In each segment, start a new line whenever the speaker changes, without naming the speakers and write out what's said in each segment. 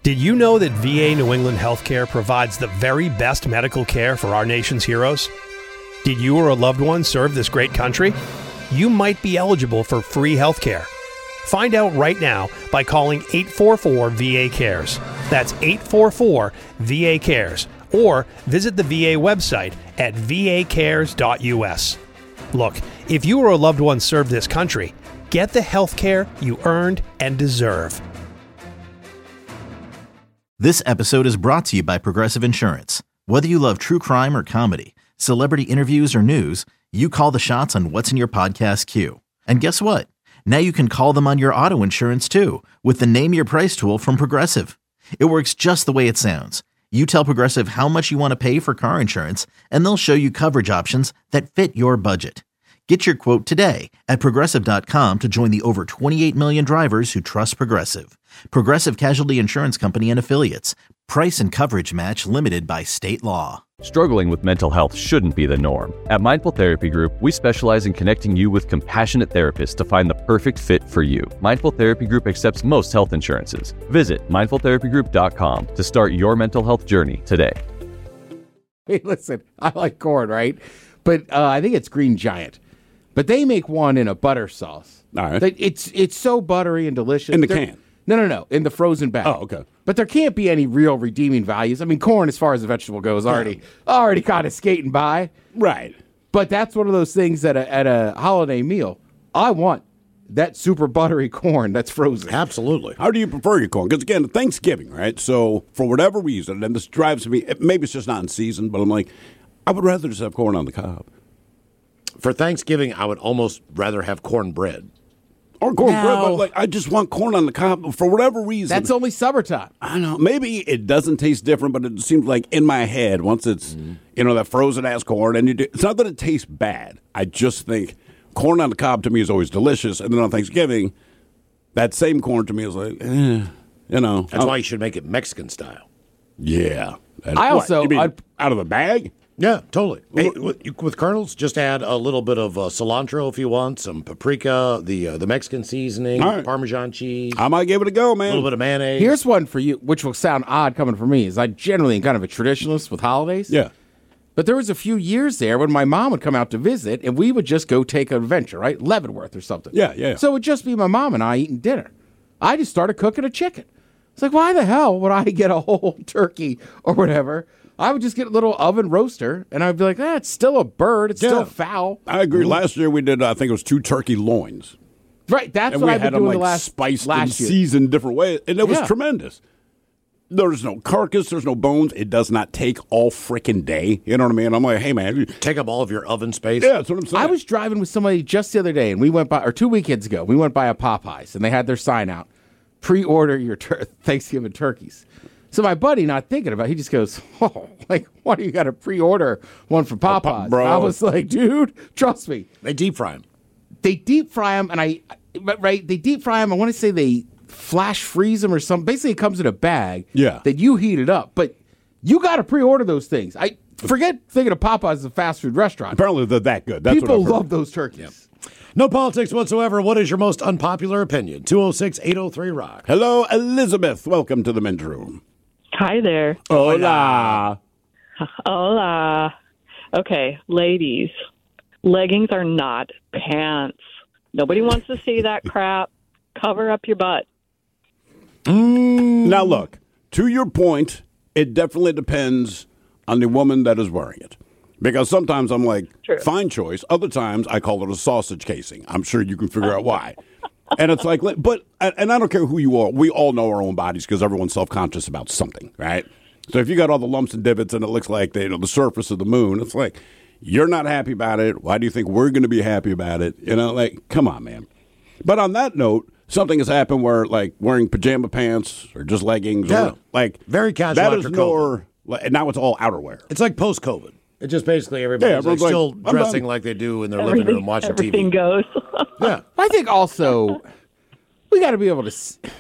Did you know that VA New England Healthcare provides the very best medical care for our nation's heroes? Did you or a loved one serve this great country? You might be eligible for free healthcare. Find out right now by calling 844-VA-CARES. That's 844-VA-CARES. Or visit the VA website at vacares.us. Look, if you or a loved one served this country, get the health care you earned and deserve.
This episode is brought to you by Progressive Insurance. Whether you love true crime or comedy, celebrity interviews or news, you call the shots on what's in your podcast queue. And guess what? Now you can call them on your auto insurance too with the Name Your Price tool from Progressive. It works just the way it sounds. You tell Progressive how much you want to pay for car insurance, and they'll show you coverage options that fit your budget. Get your quote today at Progressive.com to join the over 28 million drivers who trust Progressive. Progressive Casualty Insurance Company and Affiliates. Price and coverage match limited by state law.
Struggling with mental health shouldn't be the norm. At Mindful Therapy Group, we specialize in connecting you with compassionate therapists to find the perfect fit for you. Mindful Therapy Group accepts most health insurances. Visit mindfultherapygroup.com to start your mental health journey today.
Hey, listen, I like corn, right? But I think it's Green Giant. But they make one in a butter sauce.
All right.
It's so buttery and delicious.
In the can?
No. In the frozen bag.
Oh, okay.
But there can't be any real redeeming values. I mean, corn, as far as the vegetable goes, already kind of skating by.
Right.
But that's one of those things at a holiday meal. I want that super buttery corn that's frozen.
Absolutely.
How do you prefer your corn? Because, again, Thanksgiving, right? So, for whatever reason, and this drives me, maybe it's just not in season, but I'm like, I would rather just have corn on the cob.
For Thanksgiving, I would almost rather have cornbread.
Or cornbread, but like, I just want corn on the cob for whatever reason.
That's only summertime.
I don't know. Maybe it doesn't taste different, but it seems like in my head, once it's, that frozen-ass corn, and it's not that it tastes bad. I just think corn on the cob to me is always delicious, and then on Thanksgiving, that same corn to me is like,
That's why you should make it Mexican style.
Yeah.
You mean
out of the bag?
Yeah, totally. Hey, with kernels, just add a little bit of cilantro if you want, some paprika, the Mexican seasoning,
right.
Parmesan cheese.
I might give it a go, man.
A little bit of mayonnaise.
Here's one for you, which will sound odd coming from me, is I generally am kind of a traditionalist with holidays.
Yeah.
But there was a few years there when my mom would come out to visit, and we would just go take an adventure, right? Leavenworth or something.
Yeah.
So it would just be my mom and I eating dinner. I just started cooking a chicken. It's like, why the hell would I get a whole turkey or whatever? I would just get a little oven roaster, and I'd be like, it's still a bird. It's still foul.
I agree. Last year we did, I think it was 2 turkey loins.
Right, that's
and
what
we
I've been
had
doing
them,
the last
spiced
last
and
year.
seasoned different ways, and it was tremendous. There's no carcass, there's no bones. It does not take all freaking day. You know what I mean? I'm like, hey, man.
Take up all of your oven space.
Yeah, that's what I'm saying.
I was driving with somebody just the other day, and we went by, or 2 weekends ago, we went by a Popeyes, and they had their sign out, pre-order your Thanksgiving turkeys. So my buddy, not thinking about it, he just goes, why do you got to pre-order one from Popeyes?
Bro.
I was like, dude, trust me.
They deep fry them.
They deep fry them, and they deep fry them. I want to say they flash freeze them or something. Basically, it comes in a bag that you heat it up. But you got to pre-order those things. I forget thinking of Popeyes as a fast food restaurant.
Apparently, they're that good. That's
People
what I've heard.
love those turkeys.
Yep. No politics whatsoever. What is your most unpopular opinion? 206-803-ROCK.
Hello, Elizabeth. Welcome to the men's room.
Hi there.
Hola.
Hola. Okay, ladies, leggings are not pants. Nobody wants to see that crap. Cover up your butt.
Now, look, to your point, it definitely depends on the woman that is wearing it. Because sometimes I'm like,
True.
fine choice. Other times I call it a sausage casing. I'm sure you can figure out why. And it's like, but I don't care who you are. We all know our own bodies because everyone's self-conscious about something, right? So if you got all the lumps and divots and it looks like the surface of the moon, it's like, you're not happy about it. Why do you think we're going to be happy about it? Come on, man. But on that note, something has happened where, like, wearing pajama pants or just leggings, or
very casual.
that
after
is
COVID.
more. Now it's all outerwear.
It's like post-COVID. It's just basically everybody's
everyone's
still
like, I'm
dressing
done.
like they do in their living room watching
Everything
TV.
goes.
Yeah.
I think also we got to be able to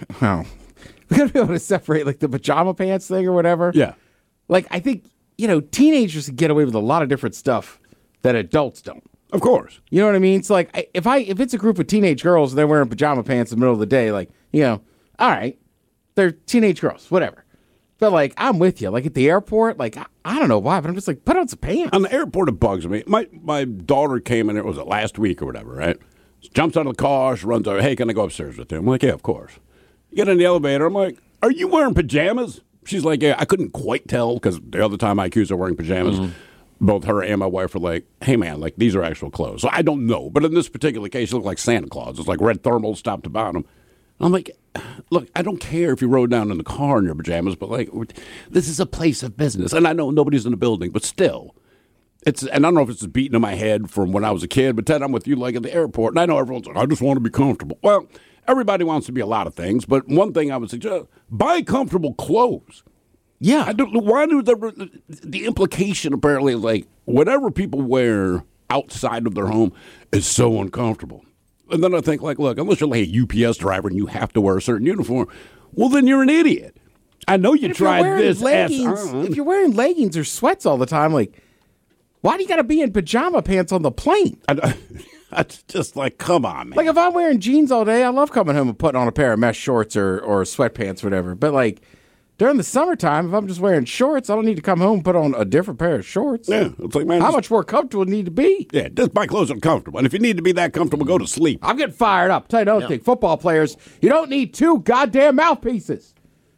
separate like the pajama pants thing or whatever.
Yeah.
Like I think teenagers can get away with a lot of different stuff that adults don't.
Of course.
You know what I mean? It's like if it's a group of teenage girls and they're wearing pajama pants in the middle of the day, like all right. They're teenage girls, whatever. But, like, I'm with you. Like, at the airport, like, I don't know why, but I'm just like, put on some pants.
On the airport, it bugs me. My daughter came in, was it last week or whatever, right? She jumps out of the car, she runs over, hey, can I go upstairs with you? I'm like, yeah, of course. You get in the elevator, I'm like, are you wearing pajamas? She's like, yeah, I couldn't quite tell because the other time I accused her of wearing pajamas, both her and my wife were like, hey, man, like, these are actual clothes. So I don't know. But in this particular case, she looked like Santa Claus. It's like red thermals top to bottom. I'm like, look, I don't care if you rode down in the car in your pajamas, but, like, this is a place of business. And I know nobody's in the building, but still. And I don't know if it's just beating in my head from when I was a kid, but Ted, I'm with you, like, at the airport. And I know everyone's like, I just want to be comfortable. Well, everybody wants to be a lot of things, but one thing I would suggest, buy comfortable clothes.
Yeah.
I don't know why do the implication apparently is like whatever people wear outside of their home is so uncomfortable. And then I think, like, look, unless you're like a UPS driver and you have to wear a certain uniform, well, then you're an idiot. I know you tried this
If you're wearing leggings or sweats all the time, like, why do you got to be in pajama pants on the plane?
It's just like, come on, man.
Like, if I'm wearing jeans all day, I love coming home and putting on a pair of mesh shorts or sweatpants or whatever. But, like, during the summertime, if I'm just wearing shorts, I don't need to come home and put on a different pair of shorts.
Yeah, it's like, man,
how much more comfortable do you need to be?
Yeah, just buy clothes that are comfortable. And if you need to be that comfortable, go to sleep.
I'm getting fired up. Tell you another thing, football players, you don't need 2 goddamn mouthpieces.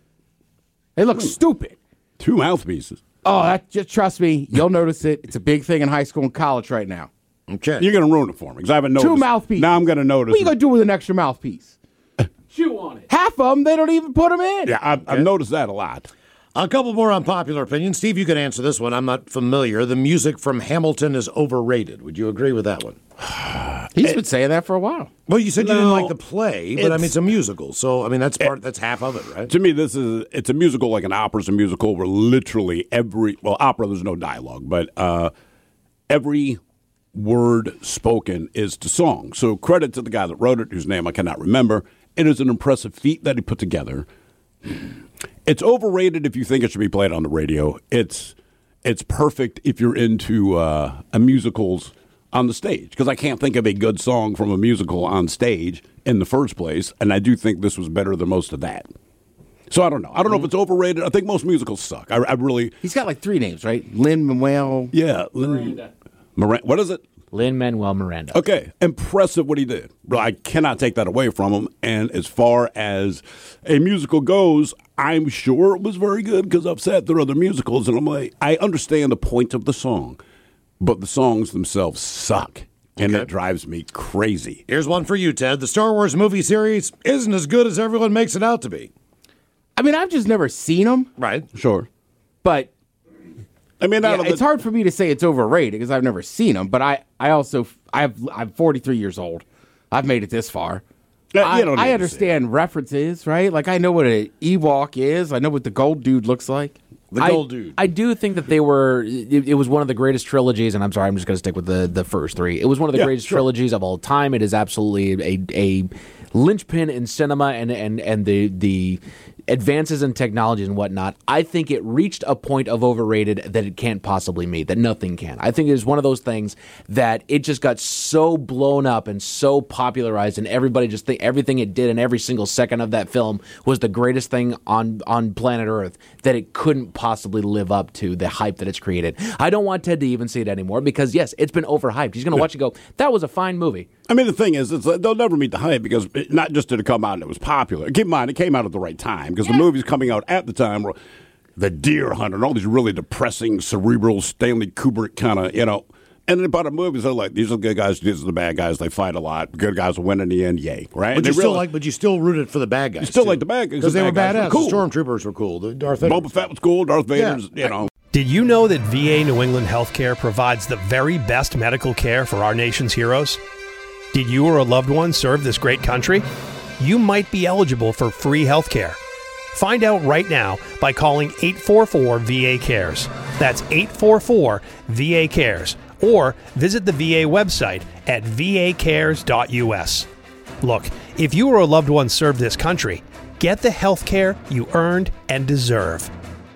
They look stupid.
2 mouthpieces.
Oh, just trust me, you'll notice it. It's a big thing in high school and college right now.
Okay.
You're going to ruin it for me because I haven't noticed.
2 mouthpieces.
Now I'm going to notice.
What are you going to do with an extra mouthpiece? Chew on it. Half of them, they don't even put them in.
Yeah, I've noticed that a lot.
A couple more unpopular opinions. Steve, you can answer this one. I'm not familiar. The music from Hamilton is overrated. Would you agree with that one?
He's been saying that for a while.
Well, you said you didn't like the play, but I mean, it's a musical. So, I mean, that's half of it, right?
To me, it's a musical like an opera's a musical where literally opera, there's no dialogue, but every word spoken is to song. So credit to the guy that wrote it, whose name I cannot remember. It is an impressive feat that he put together. It's overrated if you think it should be played on the radio. It's perfect if you're into musicals on the stage, because I can't think of a good song from a musical on stage in the first place, and I do think this was better than most of that. So I don't know. I don't know if it's overrated. I think most musicals suck. I really...
He's got like 3 names, right? Lin-Manuel...
Yeah.
Miranda.
What is it?
Lin-Manuel Miranda.
Okay, impressive what he did. I cannot take that away from him. And as far as a musical goes, I'm sure it was very good because I've sat through other musicals and I'm like, I understand the point of the song, but the songs themselves suck. And it drives me crazy.
Here's one for you, Ted. The Star Wars movie series isn't as good as everyone makes it out to be.
I mean, I've just never seen them.
Right.
Sure.
But...
I mean,
it's hard for me to say it's overrated because I've never seen them, but I'm 43 years old. I've made it this far. I understand references, right? Like, I know what an Ewok is. I know what the gold dude looks like.
Gold dude.
I do think that they were. It was one of the greatest trilogies, and I'm sorry, I'm just going to stick with the first 3. It was one of the greatest trilogies of all time. It is absolutely a linchpin in cinema and the advances in technology and whatnot. I think it reached a point of overrated that it can't possibly meet, that nothing can. I think it is one of those things that it just got so blown up and so popularized, and everybody just think everything it did in every single second of that film was the greatest thing on planet Earth, that it couldn't possibly live up to the hype that it's created. I don't want Ted to even see it anymore because, yes, it's been overhyped. He's going to watch it and go, that was a fine movie.
I mean, the thing is, they'll never meet the hype because not just did it come out and it was popular. Keep in mind, it came out at the right time because the movies coming out at the time were The Deer Hunter and all these really depressing, cerebral, Stanley Kubrick kind of, And then about the movies, they're like, these are the good guys, these are the bad guys. They fight a lot. The good guys will win in the end, yay, right?
But you still rooted for the bad guys.
You still like the bad guys
because they were badass.
Cool.
The stormtroopers were cool. The Darth Vader.
Boba Fett was cool. Darth Vader's,
Did you know that VA New England Healthcare provides the very best medical care for our nation's heroes? Did you or a loved one serve this great country? You might be eligible for free health care. Find out right now by calling 844-VA-CARES. That's 844-VA-CARES. Or visit the VA website at vacares.us. Look, if you or a loved one served this country, get the health care you earned and deserve.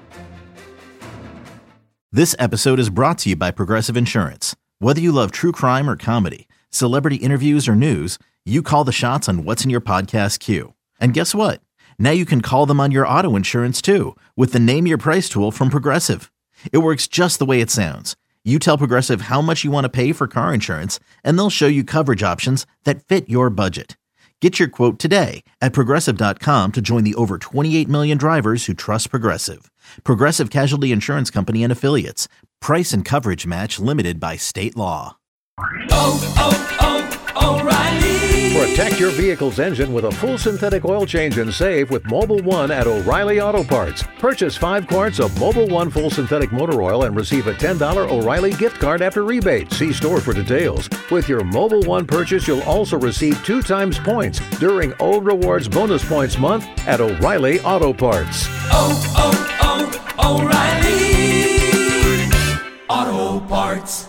This episode is brought to you by Progressive Insurance. Whether you love true crime or comedy, celebrity interviews or news, you call the shots on what's in your podcast queue. And guess what? Now you can call them on your auto insurance too with the Name Your Price tool from Progressive. It works just the way it sounds. You tell Progressive how much you want to pay for car insurance, and they'll show you coverage options that fit your budget. Get your quote today at Progressive.com to join the over 28 million drivers who trust Progressive. Progressive Casualty Insurance Company and Affiliates. Price and coverage match limited by state law.
O'Reilly. Protect your vehicle's engine with a full synthetic oil change and save with Mobil 1 at O'Reilly Auto Parts. Purchase 5 quarts of Mobil 1 full synthetic motor oil and receive a $10 O'Reilly gift card after rebate. See store for details. With your Mobil 1 purchase, you'll also receive 2 times points during O Rewards Bonus Points Month at O'Reilly Auto Parts.
O'Reilly Auto Parts.